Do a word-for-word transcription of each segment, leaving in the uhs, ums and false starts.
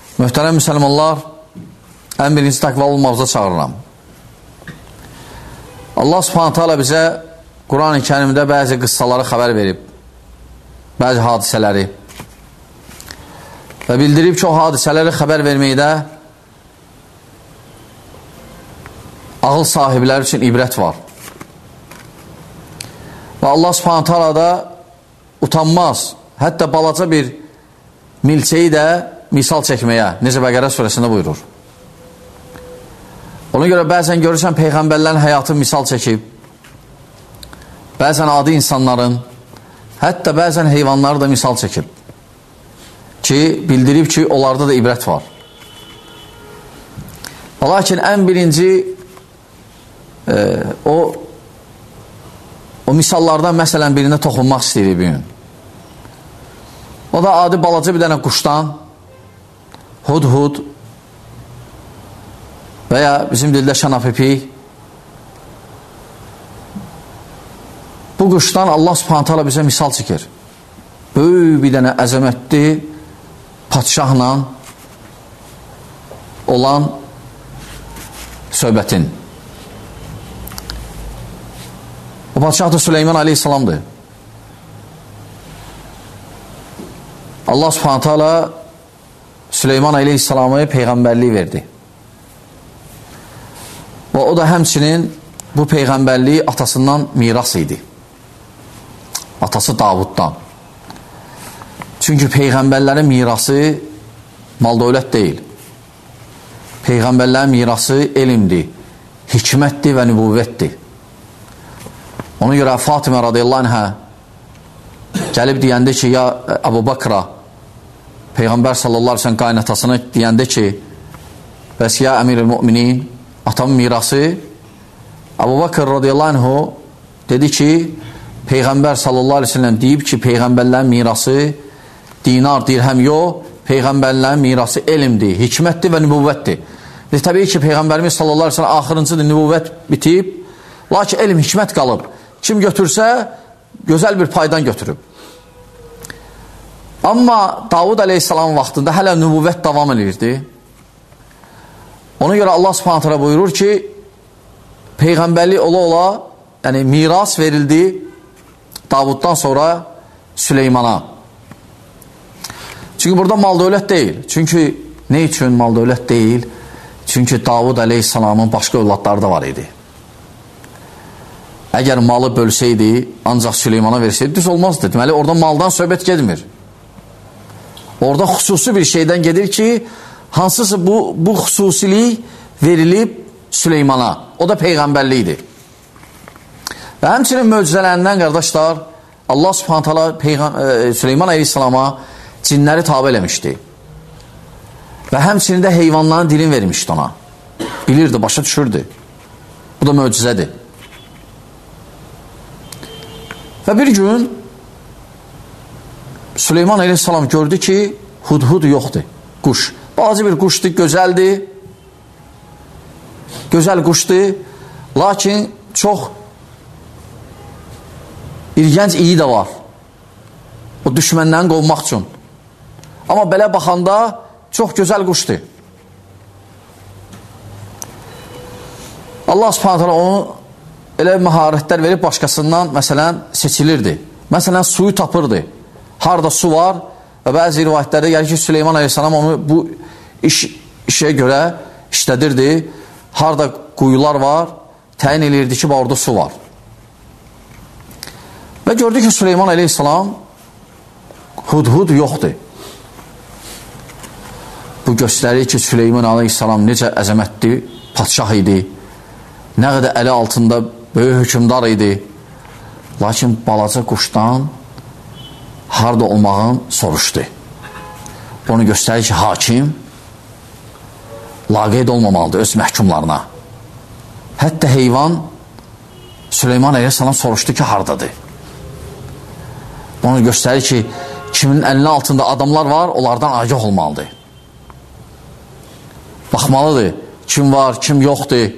Möhtərəm müsəlmanlar, ən birinci təqvalı olmağıza çağırıram. Allah subhanət hala bizə Quran-ı Kərimdə bəzi qıssaları xəbər verib, bəzi hadisələri və bildirib ki, o hadisələri xəbər verməkdə ağıl sahibləri üçün ibrət var. Və Allah subhanət hala da utanmaz, hətta balaca bir milçəyi də misal çəkməyə, necə Bəqərə surəsində buyurur. Ona görə bəzən görürsən Peyğəmbərlərin həyatı misal çəkib, bəzən adi insanların, hətta bəzən heyvanları da misal çəkib ki, bildirib ki, onlarda da ibrət var. Lakin ən birinci e, o o misallardan məsələn birində toxunmaq istəyir bir gün. O da adi balaca bir dənə quşdan hud-hud və ya bizim dildə şanapipik. Bu quşdan Allah subhanət hala bizə misal çəkir. Böyük bir dənə əzəmətli padşahla olan söhbətin. O padşah da Süleyman aleyhissalamdır. Allah subhanət hala Süleyman aleyhissalamı peyğəmbərliyi verdi. Və o da həmçinin bu peyğəmbərliyi atasından miras idi. Atası Davuddan. Çünki peyğəmbərlərin mirası mal-dövlət deyil. Peyğəmbərlərin mirası elmdir, hikmətdir və nübüvvətdir. Ona görə Fatimə radiyallahu anhə gəlib deyəndə ki, ya Əbu Bakra, Peyğəmbər sallallahu aleyhi ve sellem qaynatasını deyəndə ki, bəs ya əmir-ül müminin, atamın mirası, Əbu Bakr radiyallahu anhu dedi ki, Peyğəmbər sallallahu aleyhi ve sellem deyib ki, Peyğəmbərlərin mirası dinar, dirhəm yox, Peyğəmbərlərin mirası elmdir, hikmətdir və nübüvvətdir. Və təbii ki, Peyğəmbərimiz sallallahu aleyhi ve sellem axırıncıdır, nübüvvət bitib, lakin elm, hikmət qalıb. Kim götürsə, gözəl bir paydan götürüb. Amma Davud aleyhissalam vaxtında hələ nübüvvət davam edirdi. Ona görə Allah subhanət hala buyurur ki, Peyğəmbərlik ola-ola, yəni miras verildi Davuddan sonra Süleymana. Çünki burada mal-dövlət deyil. Çünki nə üçün mal-dövlət deyil? Çünki Davud aleyhissalamın başqa övladları da var idi. Əgər malı bölsəydi, ancaq Süleymana versəydi, düz olmazdı. Deməli, orada maldan söhbət gedmir. Orada xüsusi bir şeydən gedir ki, hansısı bu, bu xüsusilik verilib Süleymana. O da peyğəmbərlikdir. Və həmçinin möcüzələrindən, qardaşlar, Allah subhanət hala e, Süleyman aleyhissalama cinləri tabi eləmişdi. Və həmçinin də heyvanların dilini vermişdi ona. Bilirdi, başa düşürdü. Bu da möcüzədir. Və bir gün Süleyman aleyhissalam gördü ki, hudhud yoxdur, quş. Bazı bir quşdur, gözəldir, gözəl quşdur, lakin çox ilgənc iyi də var. O düşmənlərini qovmaq üçün. Amma belə baxanda çox gözəl quşdur. Allah subhanət hala onu elə məharətlər verib başqasından, məsələn, seçilirdi. Məsələn, suyu tapırdı. Harada su var və bəzi rivayətlərdə gəlir ki, Süleyman aleyhissalam onu bu iş, işə görə işlədirdi. Harada quyular var, təyin edirdi ki, orada su var. Və gördü ki, Süleyman aleyhissalam hudhud yoxdur. Bu göstərir ki, Süleyman aleyhissalam necə əzəmətli padşah idi, nə qədər əli altında böyük hökümdar idi. Lakin balaca quşdan harada olmağını soruşdu. Onu göstərir ki, hakim laqeyd olmamalıdır öz məhkumlarına. Hətta heyvan Süleyman aleyhissalam soruşdu ki, haradadır. Onu göstərir ki, kimin əlinin altında adamlar var, onlardan agah olmalıdır. Baxmalıdır, kim var, kim yoxdur.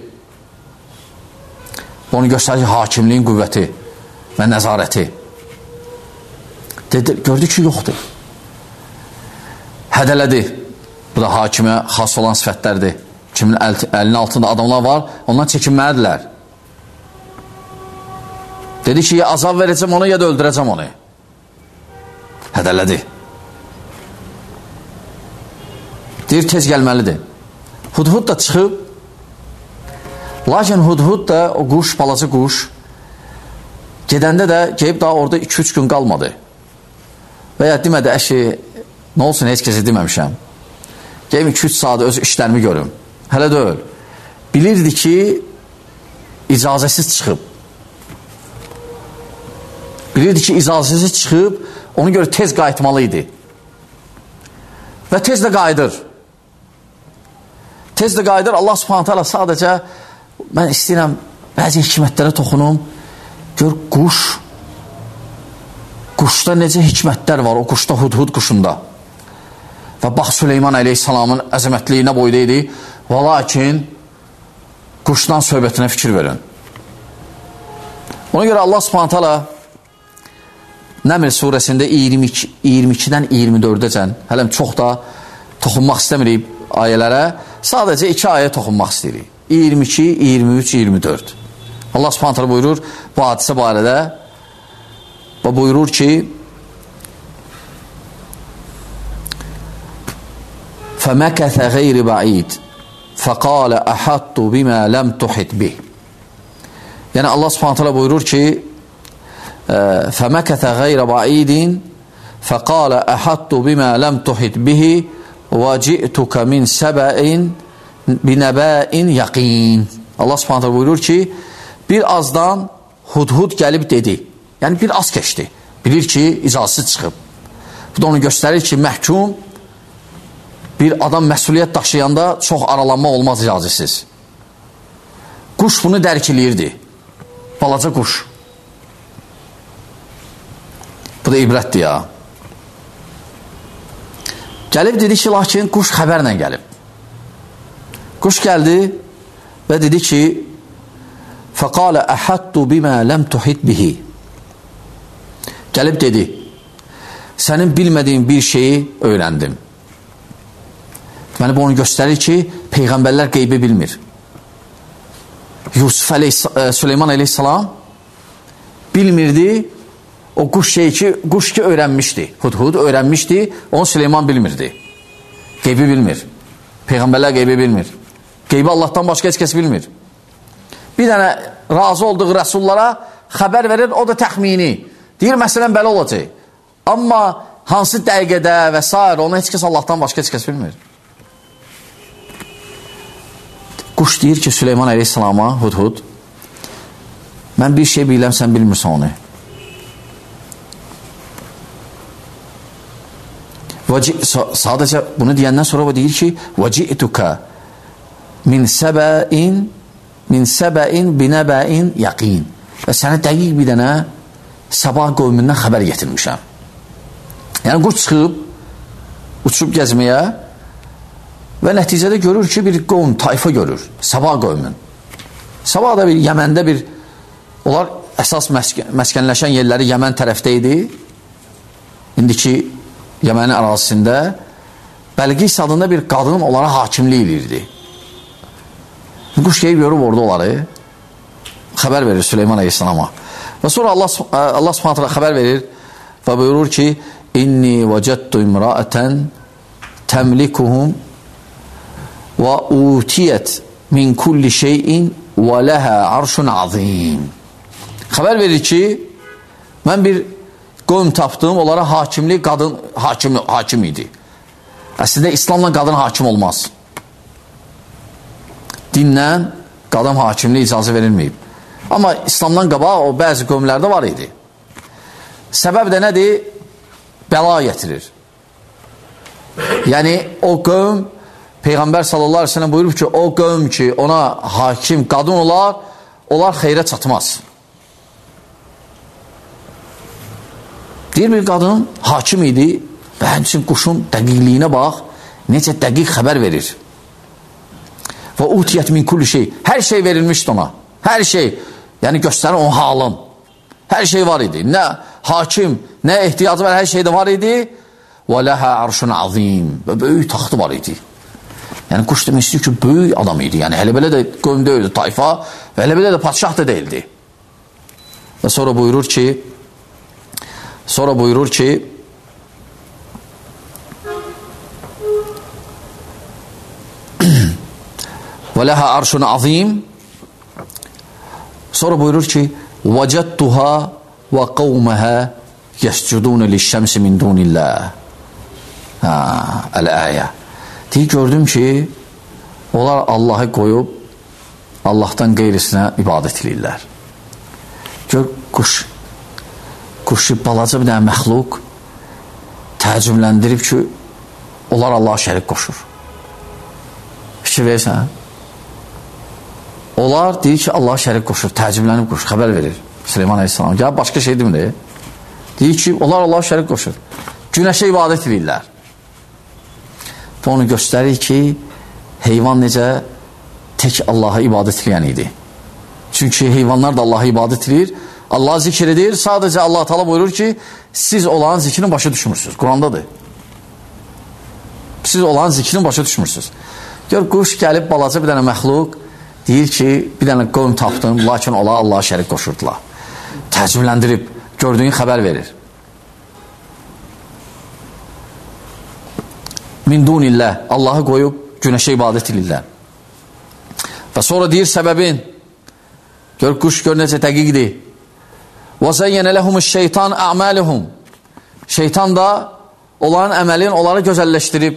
Onu göstərir ki, hakimliyin qüvvəti və nəzarəti. Dedi, gördü ki, yoxdur. Hədələdi. Bu da hakimə xas olan sifətlərdir. Kimin əl, əlinin altında adamlar var, ondan çəkinməlidirlər. Dedi ki, ya azab verəcəm onu, ya da öldürəcəm onu. Hədələdi. Deyir, tez gəlməlidir. Hudhud da çıxıb, lakin Hudhud da, o quş, balaca quş, gedəndə də geyib daha orada iki üç gün qalmadı. Və ya demədi, əşi, nə olsun, heç kəsə deməmişəm. Geyim iki üç saat öz işlərimi görüm. Hələ deyil. Bilirdi ki, icazəsiz çıxıb. Bilirdi ki, icazəsiz çıxıb, ona görə tez qayıtmalı idi. Və tez də qayıdır. Tez də qayıdır, Allah subhanət hələ sadəcə, mən istəyirəm, bəzi hikmətlərə toxunum, gör quş, quşda necə hikmətlər var, o quşda, Hudhud quşunda. Və bax, Süleyman əleyhissalamın əzəmətliyinə boyda idi, və lakin quşdan söhbətinə fikir verin. Ona görə Allah subhanət hələ Nəml surəsində iyirmi iki, iyirmi ikidən iyirmi dördəcən, hələm çox da toxunmaq istəmirik ayələrə, sadəcə iki ayə toxunmaq istəyirik. iyirmi iki, iyirmi üç, iyirmi dörd. Allah subhanət hələ buyurur bu hadisə barədə və buyurur ki, فَمَكَثَ غَيْرِ بَعِيدٍ فَقَالَ أَحَطُّ بِمَا لَمْ تُحِطْ بِهِ. Yəni Allah subhanət hələ buyurur ki, فَمَكَثَ غَيْرَ بَعِيدٍ فَقَالَ أَحَطُّ بِمَا لَمْ تُحِطْ بِهِ وَجِئْتُكَ مِنْ سَبَإٍ بِنَبَاءٍ يَقِينٍ. Allah subhanət hələ buyurur ki, bir azdan Hudhud gəlib dedi. Yəni bir az keçdi. Bilir ki, icazəsiz çıxıb. Bu da onu göstərir ki, məhkum bir adam məsuliyyət daşıyanda çox aralanma olmaz icazəsiz. Quş bunu dərk eləyirdi. Balaca quş. Bu da ibrətdir ya. Gəlib dedi ki, lakin quş xəbərlə gəlib. Quş gəldi və dedi ki, فَقَالَ أَحَطُّ بِمَا لَمْ تُحِطْ بِهِ. Gəlib dedi, sənin bilmədiyin bir şeyi öyrəndim. Deməli, bu onu göstərir ki, Peyğəmbərlər qeybi bilmir. Yusuf əleyhissalam, Süleyman əleyhissalam bilmirdi, o quş şey ki, quş ki öyrənmişdi. Hudhud öyrənmişdi, onu Süleyman bilmirdi. Qeybi bilmir. Peyğəmbərlər qeybi bilmir. Qeybi Allahdan başqa heç kəs bilmir. Bir dənə razı olduğu rəsullara xəbər verir, o da təxmini. Deyir, məsələn, belə olacaq. Amma hansı dəqiqədə və s. onu heç kəs Allahdan başqa heç kəs bilmir. Quş deyir ki, Süleyman əleyhissalama, Hudhud, mən bir şey biləm, sən bilmirsən onu. Sadəcə bunu deyəndən sonra o deyir ki, وَجِئْتُكَ مِنْ سَبَئٍ min səbəin binəbəin yaqin. Və sənə dəqiq bir dənə sabah qövmündən xəbər getirmişəm. Yəni quş çıxıb, uçub gəzməyə və nəticədə görür ki, bir qövm, tayfa görür. Sabah qövmün. Sabah da bir Yəməndə bir, onlar əsas məskən, məskənləşən yerləri Yəmən tərəfdə idi. İndiki Yəmənin ərazisində Bəlqis adında bir qadın onlara hakimlik edirdi. Quş geyib görüb orada onları xəbər verir Süleyman əleyhissalama. Və sonra Allah, Allah subhanətlə xəbər verir və buyurur ki, İnni vəcədtu imraətən təmlikuhum və utiyyət min kulli şeyin və ləhə arşun azim. Xəbər verir ki, mən bir qövm tapdım, onlara hakimlik, qadın hakim, hakim idi. Əslində, İslamla qadın hakim olmaz. Dinlə qadın hakimliyə icazə verilməyib. Amma İslamdan qabaq o bəzi qövmlərdə var idi. Səbəb də nədir? Bəla getirir. Yəni o qövm, Peyğəmbər sallallahu aleyhi ve sellem buyurub ki, o qövm ki ona hakim qadın olar, onlar xeyrə çatmaz. Deyir bir qadın hakim idi və həmçin quşun dəqiqliyinə bax, necə dəqiq xəbər verir. Və utiyyət min kulli şey. Hər şey verilmişdi ona. Hər şey. Yəni göstərir onun halın. Hər şey var idi. Nə hakim, nə ehtiyacı var, hər şey də var idi. Və ləhə arşun azim. Və böyük taxtı var idi. Yəni, quş demək istəyir ki, böyük adam idi. Yəni, hələ belə də qövm deyildi, tayfa və hələ belə də padişah da deyildi. Və sonra buyurur ki, sonra buyurur ki, və ləhə arşun azim. Sonra buyurur ki, vəcədtuha və qavməhə yəscudun lişşəmsi min dunillah. Ha, əl-əyə. Deyir, gördüm ki, onlar Allahı qoyub Allahdan qeyrisinə ibadət edirlər. Gör, quş, quşu balaca bir dənə məxluq təəccübləndirib ki, onlar Allaha şərik qoşur. Fikir verirsən? Onlar deyir ki, Allaha şərik qoşur, təəccüblənib qoşur, xəbər verir Süleyman Aleyhisselam. Ya, başqa şey demir. Deyir ki, onlar Allaha şərik qoşur. Günəşə ibadət edirlər. Və onu göstərir ki, heyvan necə tək Allaha ibadət edən idi. Çünki heyvanlar da Allaha ibadət edir, Allaha zikr edir. Sadəcə Allah Teala buyurur ki, siz olan zikrini başa düşmürsünüz. Qurandadır. Siz olan zikrini başa düşmürsünüz. Gör, quş gəlib balaca bir dənə məxluq deyir ki, bir dənə qövm tapdım, lakin ola Allaha şərik qoşurdular. Təəccübləndirib, gördüyün xəbər verir. Min dunillah, Allahı qoyub günəşə ibadət edirlər. Və sonra deyir səbəbin, gör, quş gör necə dəqiqdir. وَزَيَّنَ لَهُمُ الشَّيْطَانِ أَعْمَالِهُمْ. Şeytan da onların əməlin onları gözəlləşdirib.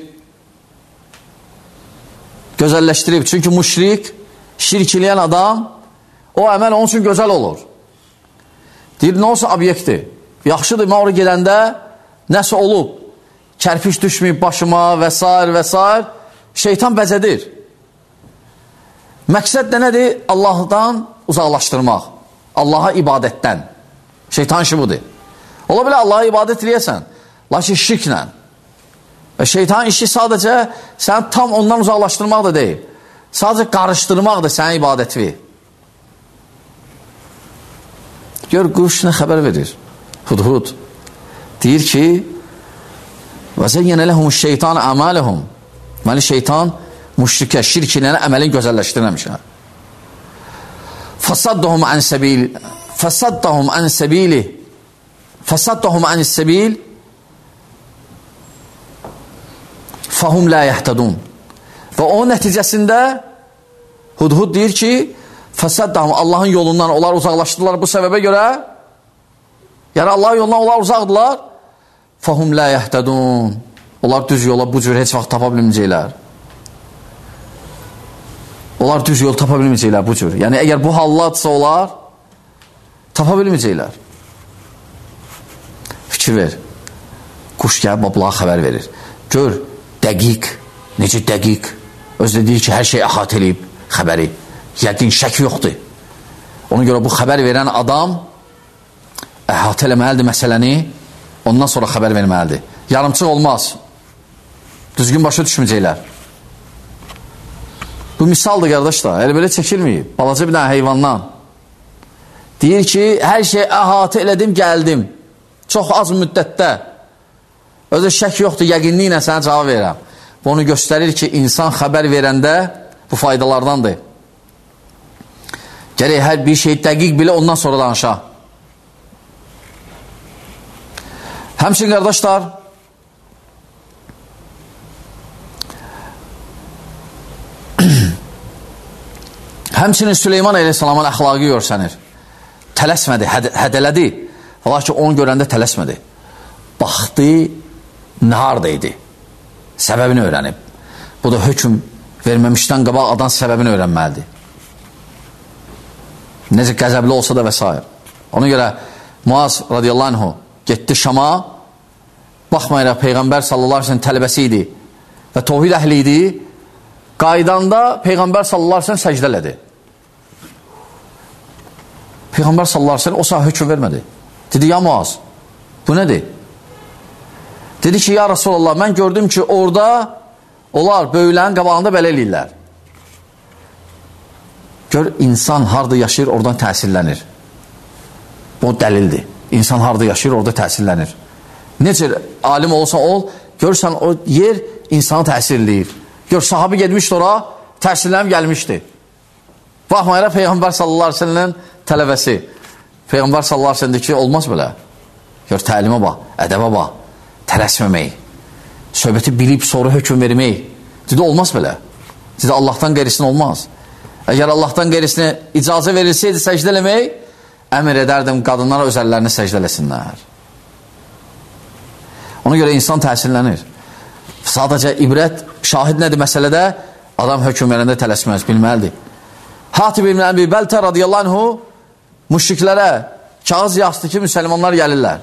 Gözəlləşdirib. Çünki müşrik, şirk eləyən adam, o əməl onun üçün gözəl olur. Deyir, nə olsa obyektdir. Yaxşıdır, mən oraya gedəndə nəsə olub, kərpiş düşməyib başıma və s. və s. Şeytan bəzədir. Məqsəd də nədir? Allahdan uzaqlaşdırmaq. Allaha ibadətdən. Şeytan işi budur. Ola bilər Allaha ibadət eləyəsən, lakin şirklə. Və şeytan işi sadəcə səni tam ondan uzaqlaşdırmaq da deyil. Sadəcə qarışdırmaqdır sənin ibadəti. Gör, quş nə xəbər verir? Hudhud. Deyir ki, وَزَيَّنَ لَهُمُ الشَّيْطَانَ أَعْمَالَهُمْ. Deməli, şeytan müşrikə, şirk ilə əməlin gözəlləşdirməmişlər. فَصَدَّهُمْ عَنْ سَبِيلِ فَصَدَّهُمْ عَنْ سَبِيلِ فَصَدَّهُمْ عَنِ السَّبِيلِ فَهُمْ لَا يَحْتَدُونَ. Və o nəticəsində Hudhud deyir ki, فَصَدَّهُمْ, Allahın yolundan onlar uzaqlaşdılar bu səbəbə görə. Yəni, Allahın yolundan onlar uzaqdılar. فَهُمْ لَا يَحْتَدُونَ. Onlar düz yola bu cür heç vaxt tapa bilməyəcəklər. Onlar düz yol tapa bilməyəcəklər bu cür. Yəni, əgər bu halladsa onlar, tapa bilməyəcəklər. Fikir ver. Quş gəlib, bablağa xəbər verir. Gör, dəqiq, necə dəqiq. Özdə deyir ki, hər şey əhatə eləyib xəbəri. Yəqin, şək yoxdur. Ona görə bu xəbər verən adam əhatə eləməlidir məsələni, ondan sonra xəbər verməlidir. Yarımçıq olmaz. Düzgün başa düşməyəcəklər. Bu misaldır, qardaşlar. Elə belə çəkilməyib. Balaca bir dənə heyvandan. Deyir ki, hər şey əhatə elədim, gəldim. Çox az müddətdə. Özü şək yoxdur, yəqinliklə sənə cavab verirəm. Bu onu göstərir ki, insan xəbər verəndə bu faydalardandır. Gərək hər bir şey dəqiq bilə, ondan sonra danışa. Həmçin, qardaşlar, həmçinin Süleyman Aleyhisselamın əxlaqı görsənir. Tələsmədi, həd hədələdi. Lakin onu görəndə tələsmədi. Baxdı, nahar idi. Səbəbini öyrənib. Bu da hökm verməmişdən qabaq adam səbəbini öyrənməlidir. Necə qəzəbli olsa da və s. Ona görə Muaz radiyallahu anhu getdi Şama, baxmayaraq Peyğəmbər sallallahu aleyhi ve sellem tələbəsi idi və tohid əhli idi. Qaydanda Peyğəmbər sallallahu aleyhi ve sellem səcdə elədi. Peyğəmbər sallallahu aleyhi ve sellem o saat hökm vermədi. Dedi, ya Muaz, bu nədir? Dedi ki, ya Resulallah, mən gördüm ki, orada onlar böyülərin qabağında belə eləyirlər. Gör, insan harada yaşayır, oradan təsirlənir. Bu dəlildir. İnsan harada yaşayır, orada təsirlənir. Necə alim olsan ol, görürsən o yer insanı təsirləyir. Gör, sahabi gedmişdi ora, təsirlənib gəlmişdi. Baxmayaraq Peyğəmbər sallallahu aleyhi ve sellem tələbəsi. Peyğəmbər sallallahu aleyhi ve sellem deyir ki, olmaz belə. Gör, təlimə bax, ədəbə bax, tələsməmək, söhbəti bilib sonra hökm vermək. Dedi, olmaz belə. Dedi, Allahdan qeyrisinə olmaz. Əgər Allahdan qeyrisinə icazə verilsəydi səcdə eləmək, əmr edərdim qadınlara öz əllərini səcdə eləsinlər. Ona görə insan təsirlənir. Sadəcə ibrət, şahid nədir məsələdə? Adam hökm verəndə tələsməz, bilməlidir. Hatib ibn Əbi Bəltə radiyallahu anhu müşriklərə kağız yazdı ki, müsəlmanlar gəlirlər.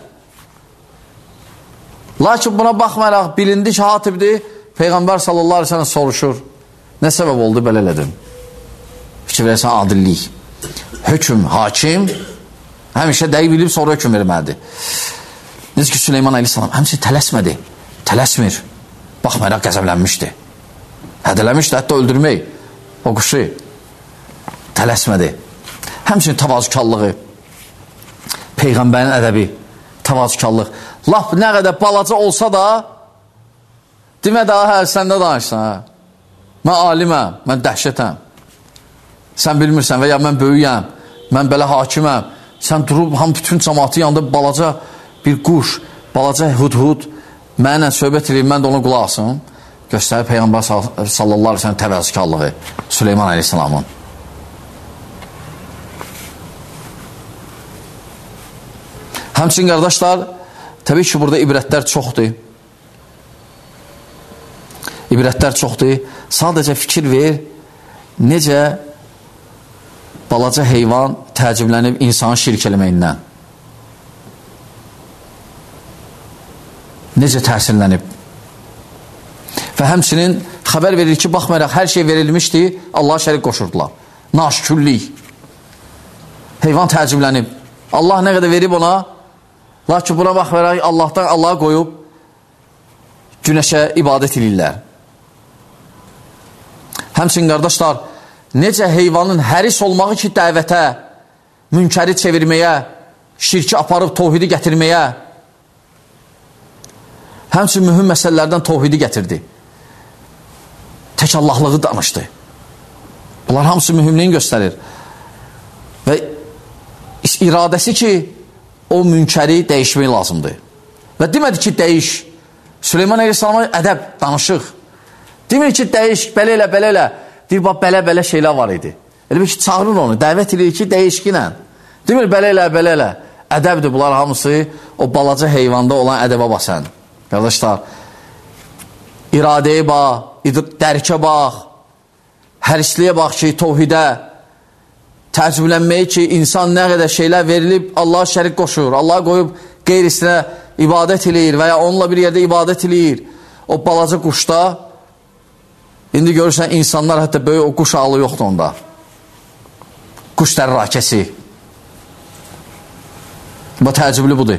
Lakin buna baxmayaraq bilindi ki, Hatibdir. Peyğəmbər sallallahu aleyhi ve sellem soruşur. Nə səbəb oldu, belə elədim? Fikir verəsən, adillik. Hökm, hakim həmişə dəqiq bilib sonra hökm verməlidir. Necə ki, Süleyman aleyhissalam həmçə tələsmədi. Tələsmir. Baxmayaraq qəzəblənmişdi. Hədələmişdi, hətta öldürmək. O quşu tələsmədi. Həmçinin tavazükarlığı, Peyğəmbərin ədəbi, tavazükarlıq. Laf nə qədər balaca olsa da, demə daha hə, sən də danışsan, hə. Mən aliməm, mən dəhşətəm. Sən bilmirsən və ya mən böyüyəm, mən belə hakiməm. Sən durub, ham bütün cəmatı yanında balaca bir quş, balaca hudhud, mənlə söhbət edeyim, mən də ona qulaq asım. Göstərir Peyğəmbər sallallahu aleyhi ve sellem təvəzzükarlığı Süleyman aleyhissalamın. Həmçin, qardaşlar, təbii ki, burada ibrətlər çoxdur. İbrətlər çoxdur. Sadəcə fikir ver, necə balaca heyvan təəccüblənib insanı şirk eləməyindən. Necə təsirlənib. Və həmçinin xəbər verir ki, baxmayaraq hər şey verilmişdi, Allaha şərik qoşurdular. Naşükürlük. Heyvan təəccüblənib. Allah nə qədər verib ona, lakin buna baxmayaraq Allahdan Allaha qoyub günəşə ibadət edirlər. Həmçinin, qardaşlar, necə heyvanın həris olmağı ki, dəvətə, münkəri çevirməyə, şirki aparıb tovhidi gətirməyə, həmçinin mühüm məsələlərdən tovhidi gətirdi. Tək Allahlığı danışdı. Bunlar hamısı mühümlüyün göstərir. Və iradəsi ki, o münkəri dəyişmək lazımdır. Və demədi ki, dəyiş. Süleyman aleyhissalama ədəb, danışıq. Demir ki, dəyiş, belə elə, belə elə. Deyir, bax, belə-belə şeylər var idi. Elə bir ki, çağırır onu, dəvət edir ki, dəyişkinə. Demir, belə elə, belə elə. Ədəbdir bunlar hamısı, o balaca heyvanda olan ədəbə basən. Qardaşlar, iradəyə bax, dərkə bax, hərisliyə bax ki, tovhidə, təəccüblənməyi ki, insan nə qədər şeylər verilib, Allaha şərik qoşur, Allaha qoyub qeyrisinə ibadət eləyir və ya onunla bir yerdə ibadət eləyir. O balaca quşda, indi görürsən, insanlar hətta böyük o quş ağlı yoxdur onda. Quş dərrakəsi. Bu təəccüblü budur.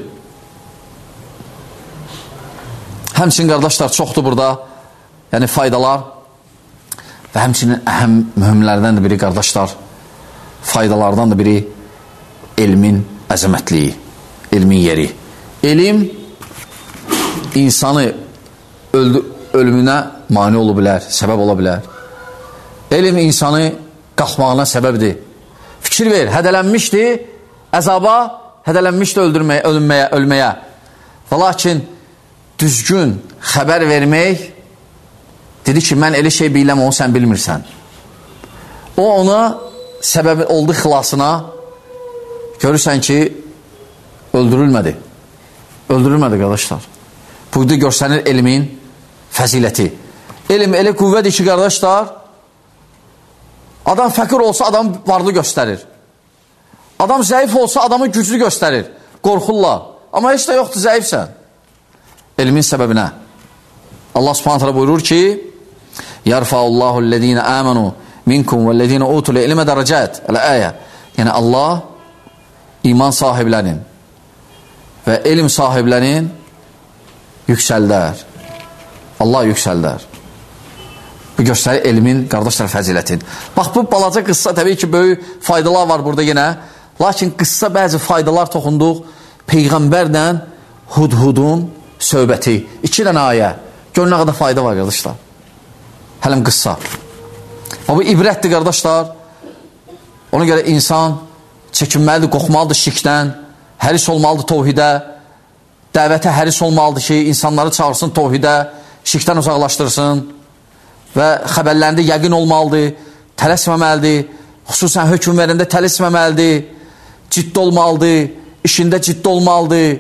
Həmçinin, qardaşlar, çoxdur burada, yəni faydalar və həmçinin əhəm mühümlərdən də biri, qardaşlar, faydalardan da biri elmin əzəmətliyi, elmin yeri. Elm insanı öldü, ölümünə mani ola bilər, səbəb ola bilər. Elm insanı qalxmağına səbəbdir. Fikir ver, hədələnmişdi əzaba, hədələnmişdi öldürməyə, ölünməyə, ölməyə. Və lakin düzgün xəbər vermək, dedi ki, mən elə şey biləm, onu sən bilmirsən. O ona səbəbi oldu xilasına, görürsən ki, öldürülmədi. Öldürülmədi, qardaşlar. Burada görsənir elmin fəziləti. Elm elə qüvvədir ki, qardaşlar, adam fəqir olsa adam varlı göstərir. Adam zəif olsa adamı güclü göstərir, qorxurlar. Amma heç də yoxdur, zəifsən. Elmin səbəbinə. Allah subhanət hələ buyurur ki, Yərfəullahu ləzīnə əmənu minkum və ləzīnə utul ilmə dərəcət. Ələ-əyə. Yəni Allah iman sahiblərin və elm sahiblərin yüksəldər. Allah yüksəldər. Bu göstərir elmin, qardaşlar, fəzilətin. Bax, bu balaca qıssa, təbii ki, böyük faydalar var burada yenə. Lakin qıssa bəzi faydalar toxunduq Peyğəmbərlə hudhudun söhbəti, iki dənə ayə. Gör nə qədər fayda var, qardaşlar. Hələm qıssa. O, bu ibrətdir, qardaşlar. Ona görə insan çəkinməlidir, qorxmalıdır şirkdən, həris olmalıdır tovhidə, dəvətə həris olmalıdır ki, insanları çağırsın tovhidə, şirkdən uzaqlaşdırsın və xəbərlərində yəqin olmalıdır, tələsməməlidir, xüsusən hökm verəndə tələsməməlidir, ciddi olmalıdır, işində ciddi olmalıdır,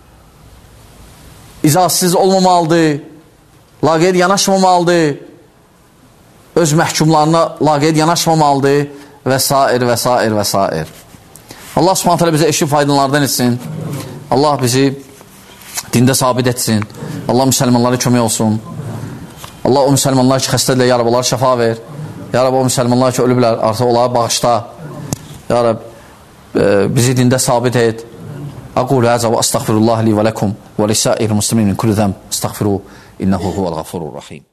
icazsız olmamalıdır, laqeyd yanaşmamalıdır, öz məhkumlarına laqeyd yanaşmamalıdır və s. və s. və s. Allah subhanət hələ bizə eşi faydalardan etsin. Allah bizi dində sabit etsin. Allah müsəlmanlara kömək olsun. Allah o müsəlmanlar ki, xəstədirlər, ya Rab, onlara şəfa ver. Ya Rab, o müsəlmanlar ki, ölüblər, artıq onlara bağışla. Ya Rab, e, bizi dində sabit et. Aqulu həzə və əstəğfirullah li və ləkum və lisəir muslimin min kulli zəm. Əstəğfiru, innəhu huvəl-ğafurur-rahim.